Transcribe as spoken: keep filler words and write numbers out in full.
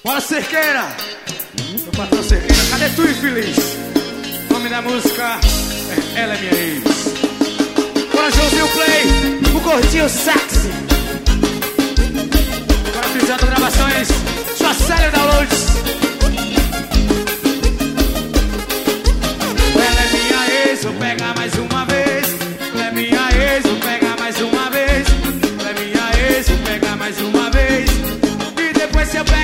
Bora, Cerqueira! Meu patrão Cerqueira, cadê tu, infeliz? O nome da música é Ela é Minha Ex. Bora, Joãozinho Play, o gordinho sexy. Bora, frisando gravações, sua série downloads. Ela é minha ex, vou pegar mais uma vez. Ela é minha ex, vou pegar mais uma vez. Ela é minha ex, vou pegar mais uma vez. E depois se eu pego